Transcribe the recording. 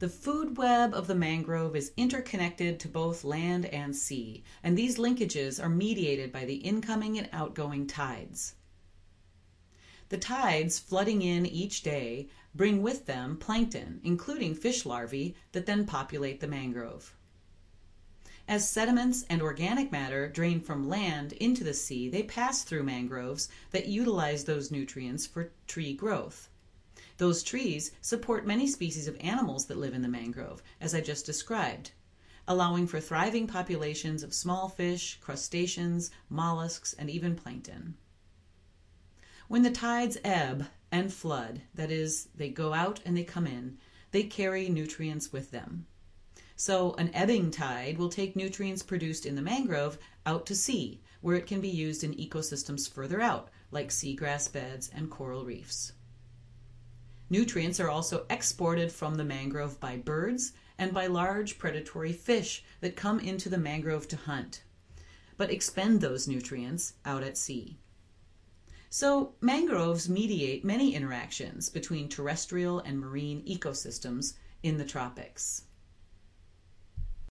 The food web of the mangrove is interconnected to both land and sea, and these linkages are mediated by the incoming and outgoing tides. The tides flooding in each day bring with them plankton, including fish larvae, that then populate the mangrove. As sediments and organic matter drain from land into the sea, they pass through mangroves that utilize those nutrients for tree growth. Those trees support many species of animals that live in the mangrove, as I just described, allowing for thriving populations of small fish, crustaceans, mollusks, and even plankton. When the tides ebb and flood, that is, they go out and they come in, they carry nutrients with them. So an ebbing tide will take nutrients produced in the mangrove out to sea, where it can be used in ecosystems further out, like seagrass beds and coral reefs. Nutrients are also exported from the mangrove by birds and by large predatory fish that come into the mangrove to hunt, but expend those nutrients out at sea. So mangroves mediate many interactions between terrestrial and marine ecosystems in the tropics.